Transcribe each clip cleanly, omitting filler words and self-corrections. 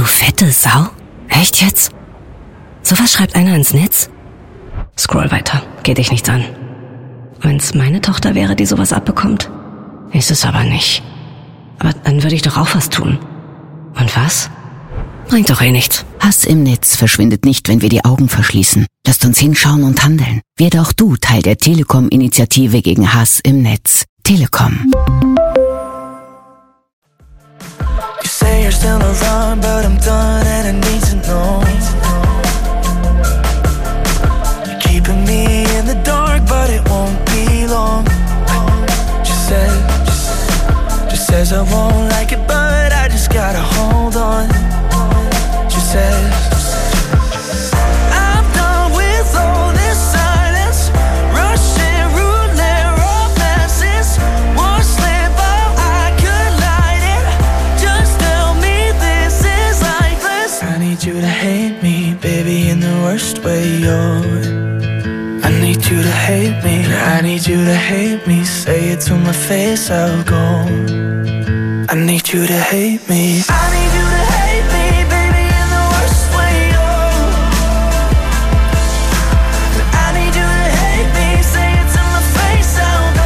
Du fette Sau? Echt jetzt? Sowas schreibt einer ins Netz? Scroll weiter, geht dich nichts an. Wenn's meine Tochter wäre, die sowas abbekommt? Ist es aber nicht. Aber dann würde ich doch auch was tun. Und was? Bringt doch eh nichts. Hass im Netz verschwindet nicht, wenn wir die Augen verschließen. Lasst uns hinschauen und handeln. Werde auch du Teil der Telekom-Initiative gegen Hass im Netz. Telekom. You say you're still around, but I'm done and I need to know. You're keeping me in the dark, but it won't be long. Just says I won't like it, but I just gotta hold on. She says I'm done with all this silence, Russian roulette romances. One slip up, I could light it. Just tell me this is lifeless. I need you to hate me, baby, in the worst way. I need you to hate me, I need you to hate me. Say it to my face, I'll go. I need you to hate me. I need you to hate me, baby, in the worst way. I need you to hate me. Say it to my face, I'll go.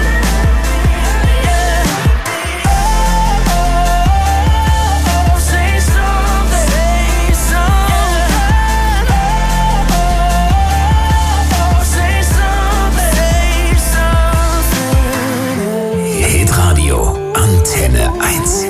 Yeah. Oh, say something. Say something. Oh, say something. Say something. Hitradio Antenne 1.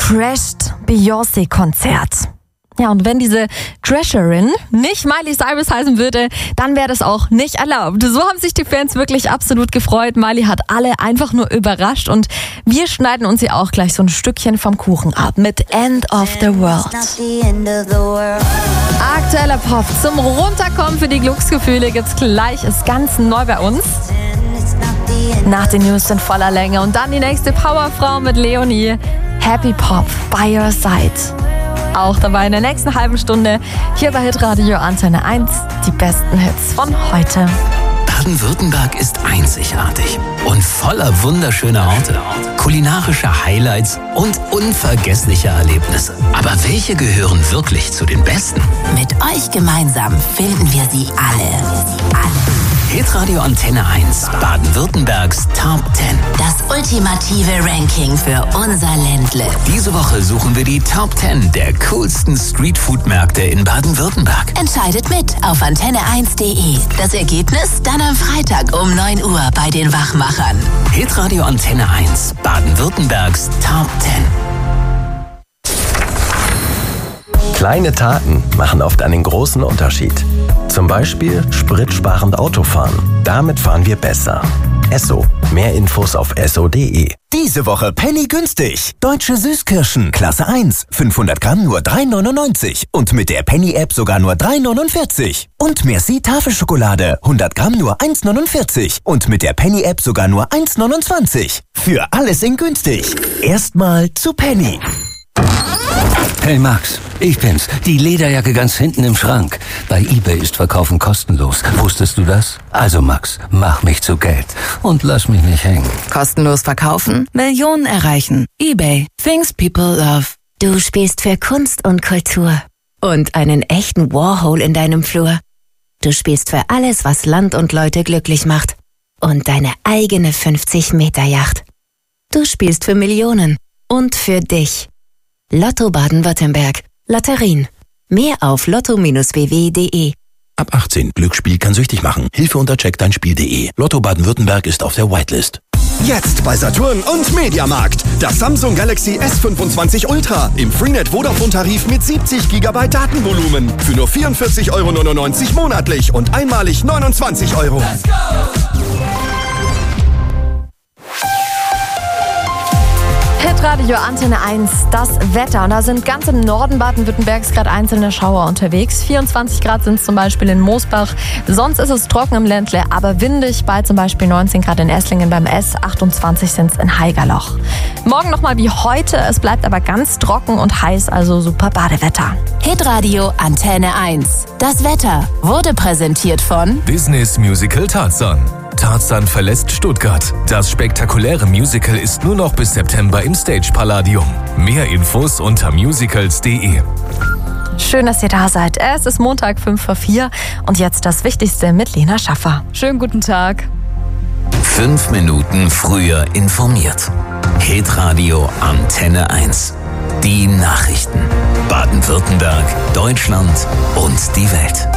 crasht Beyoncé-Konzert. Ja, und wenn diese Crasherin nicht Miley Cyrus heißen würde, dann wäre das auch nicht erlaubt. So haben sich die Fans wirklich absolut gefreut. Miley hat alle einfach nur überrascht und wir schneiden uns hier auch gleich so ein Stückchen vom Kuchen ab mit End of the World. Aktueller Pop zum Runterkommen für die Glücksgefühle gibt's gleich, ist ganz neu bei uns. Nach den News in voller Länge und dann die nächste Powerfrau mit Leonie. Happy Pop, by your side. Auch dabei in der nächsten halben Stunde hier bei Hitradio Antenne 1 die besten Hits von heute. Baden-Württemberg ist einzigartig und voller wunderschöner Orte, kulinarischer Highlights und unvergesslicher Erlebnisse. Aber welche gehören wirklich zu den besten? Mit euch gemeinsam finden wir sie alle. Hitradio Antenne 1, Baden-Württembergs Top 10. Das ultimative Ranking für unser Ländle. Diese Woche suchen wir die Top 10 der coolsten Streetfood-Märkte in Baden-Württemberg. Entscheidet mit auf antenne1.de. Das Ergebnis dann am Freitag um 9 Uhr bei den Wachmachern. Hitradio Antenne 1, Baden-Württembergs Top 10. Kleine Taten machen oft einen großen Unterschied. Zum Beispiel spritsparend Autofahren. Damit fahren wir besser. Esso. Mehr Infos auf esso.de. Diese Woche Penny günstig. Deutsche Süßkirschen, Klasse 1. 500 Gramm nur 3,99. Und mit der Penny-App sogar nur 3,49. Und Merci Tafelschokolade, 100 Gramm nur 1,49. Und mit der Penny-App sogar nur 1,29. Für alles in günstig. Erstmal zu Penny. Hey Max, ich bin's. Die Lederjacke ganz hinten im Schrank. Bei eBay ist Verkaufen kostenlos. Wusstest du das? Also Max, mach mich zu Geld und lass mich nicht hängen. Kostenlos verkaufen, Millionen erreichen. eBay. Things people love. Du spielst für Kunst und Kultur. Und einen echten Warhol in deinem Flur. Du spielst für alles, was Land und Leute glücklich macht. Und deine eigene 50-Meter-Yacht. Du spielst für Millionen. Und für dich. Lotto Baden-Württemberg. Lotterien. Mehr auf lotto-bw.de. Ab 18. Glücksspiel kann süchtig machen. Hilfe unter checkdeinspiel.de. Lotto Baden-Württemberg ist auf der Whitelist. Jetzt bei Saturn und Mediamarkt. Das Samsung Galaxy S25 Ultra im Freenet Vodafone-Tarif mit 70 GB Datenvolumen. Für nur 44,99 € monatlich und einmalig 29 €. Let's go! Hitradio Antenne 1, das Wetter. Und da sind ganz im Norden Baden-Württembergs gerade einzelne Schauer unterwegs. 24 Grad sind es zum Beispiel in Moosbach. Sonst ist es trocken im Ländle, aber windig bei zum Beispiel 19 Grad in Esslingen beim S, 28 sind es in Haigerloch. Morgen nochmal wie heute, es bleibt aber ganz trocken und heiß, also super Badewetter. Hitradio Antenne 1. Das Wetter wurde präsentiert von Disneys Musical Tarzan. Tarzan verlässt Stuttgart. Das spektakuläre Musical ist nur noch bis September im Stage Palladium. Mehr Infos unter musicals.de. Schön, dass ihr da seid. Es ist Montag 5:04 und jetzt das Wichtigste mit Lena Schaffer. Schönen guten Tag. 5 Minuten früher informiert. Hitradio Antenne 1. Die Nachrichten. Baden-Württemberg, Deutschland und die Welt.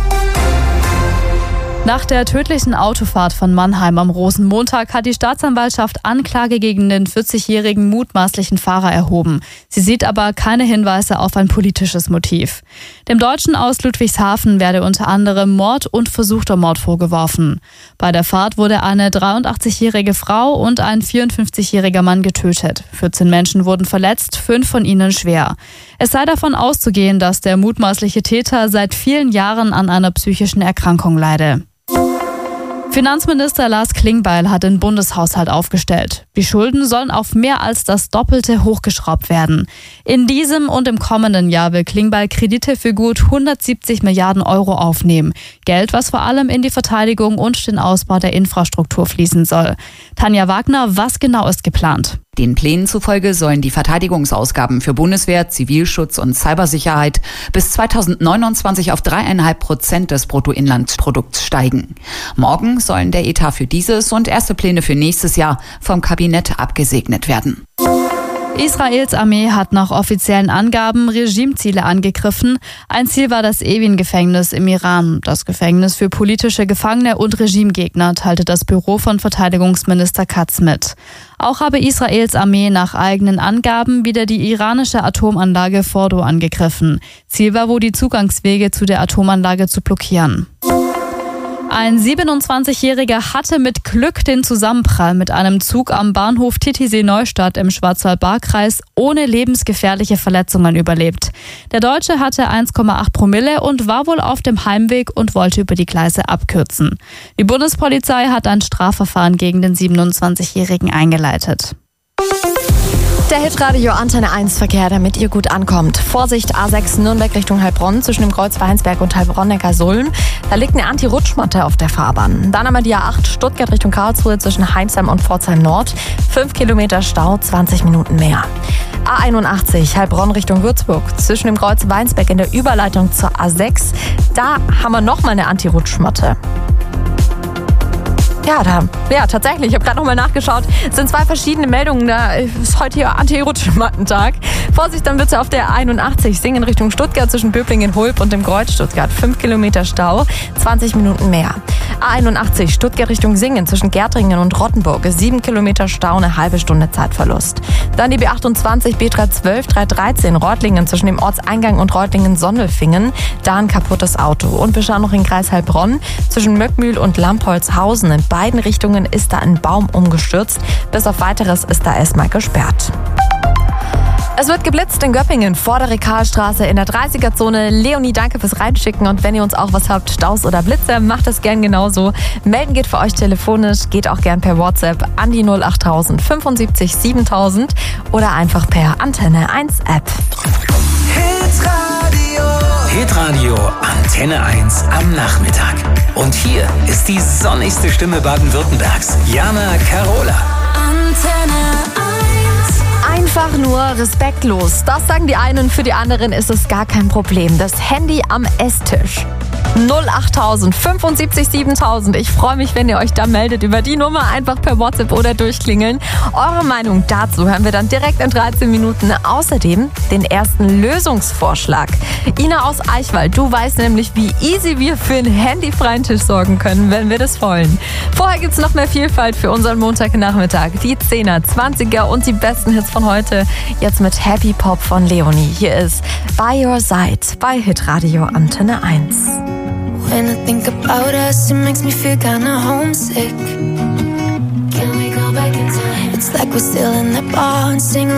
Nach der tödlichen Autofahrt von Mannheim am Rosenmontag hat die Staatsanwaltschaft Anklage gegen den 40-jährigen mutmaßlichen Fahrer erhoben. Sie sieht aber keine Hinweise auf ein politisches Motiv. Dem Deutschen aus Ludwigshafen werde unter anderem Mord und versuchter Mord vorgeworfen. Bei der Fahrt wurde eine 83-jährige Frau und ein 54-jähriger Mann getötet. 14 Menschen wurden verletzt, 5 von ihnen schwer. Es sei davon auszugehen, dass der mutmaßliche Täter seit vielen Jahren an einer psychischen Erkrankung leide. Finanzminister Lars Klingbeil hat den Bundeshaushalt aufgestellt. Die Schulden sollen auf mehr als das Doppelte hochgeschraubt werden. In diesem und im kommenden Jahr will Klingbeil Kredite für gut 170 Milliarden Euro aufnehmen. Geld, was vor allem in die Verteidigung und den Ausbau der Infrastruktur fließen soll. Tanja Wagner, was genau ist geplant? Den Plänen zufolge sollen die Verteidigungsausgaben für Bundeswehr, Zivilschutz und Cybersicherheit bis 2029 auf 3,5% des Bruttoinlandsprodukts steigen. Morgen sollen der Etat für dieses und erste Pläne für nächstes Jahr vom Kabinett abgesegnet werden. Israels Armee hat nach offiziellen Angaben Regimeziele angegriffen. Ein Ziel war das Evin-Gefängnis im Iran. Das Gefängnis für politische Gefangene und Regimegegner, teilte das Büro von Verteidigungsminister Katz mit. Auch habe Israels Armee nach eigenen Angaben wieder die iranische Atomanlage Fordo angegriffen. Ziel war wohl, die Zugangswege zu der Atomanlage zu blockieren. Ein 27-Jähriger hatte mit Glück den Zusammenprall mit einem Zug am Bahnhof Titisee-Neustadt im Schwarzwald-Baar-Kreis ohne lebensgefährliche Verletzungen überlebt. Der Deutsche hatte 1,8 Promille und war wohl auf dem Heimweg und wollte über die Gleise abkürzen. Die Bundespolizei hat ein Strafverfahren gegen den 27-Jährigen eingeleitet. Der Hitradio Antenne 1 Verkehr, damit ihr gut ankommt. Vorsicht, A6 Nürnberg Richtung Heilbronn zwischen dem Kreuz Weinsberg und Heilbronn-Neckarsulm. Da liegt eine Anti-Rutschmatte auf der Fahrbahn. Dann haben wir die A8 Stuttgart Richtung Karlsruhe zwischen Heinsheim und Pforzheim Nord. 5 Kilometer Stau, 20 Minuten mehr. A81 Heilbronn Richtung Würzburg zwischen dem Kreuz Weinsberg in der Überleitung zur A6. Da haben wir nochmal eine Anti-Rutschmatte. Ja, tatsächlich. Ich habe gerade nochmal nachgeschaut. Es sind 2 verschiedene Meldungen. Da ist heute hier Anti-Rutschmattentag. Vorsicht, dann wird es auf der 81 Singen Richtung Stuttgart zwischen Böblingen-Hulb und dem Kreuz Stuttgart. 5 Kilometer Stau, 20 Minuten mehr. A81 Stuttgart Richtung Singen zwischen Gärtringen und Rottenburg. 7 Kilometer Stau, eine halbe Stunde Zeitverlust. Dann die B28 B312 313 Reutlingen zwischen dem Ortseingang und Reutlingen-Sondelfingen. Da ein kaputtes Auto. Und wir schauen noch in Kreis Heilbronn zwischen Möckmühl und Lampolzhausen. In beiden Richtungen ist da ein Baum umgestürzt. Bis auf Weiteres ist da erstmal gesperrt. Es wird geblitzt in Göppingen vor der Rekalstraße in der 30er-Zone. Leonie, danke fürs Reinschicken. Und wenn ihr uns auch was habt, Staus oder Blitze, macht das gern genauso. Melden geht für euch telefonisch, geht auch gern per WhatsApp an die 08000 75 7000 oder einfach per Antenne 1 App. Hitradio Antenne 1 am Nachmittag. Und hier ist die sonnigste Stimme Baden-Württembergs, Jana Carola. Antenne 1. Einfach nur respektlos. Das sagen die einen, für die anderen ist es gar kein Problem. Das Handy am Esstisch. 08000 75 7000. Ich freue mich, wenn ihr euch da meldet über die Nummer, einfach per WhatsApp oder durchklingeln. Eure Meinung dazu hören wir dann direkt in 13 Minuten. Außerdem den ersten Lösungsvorschlag. Ina aus Eichwald, du weißt nämlich, wie easy wir für einen handyfreien Tisch sorgen können, wenn wir das wollen. Vorher gibt's noch mehr Vielfalt für unseren Montagnachmittag. Die 10er, 20er und die besten Hits von heute. Jetzt mit Happy Pop von Leonie. Hier ist By Your Side bei Hitradio Antenne 1. When I think about us, it makes me feel kinda homesick. Can we go back in time? It's like we're still in the bar and sing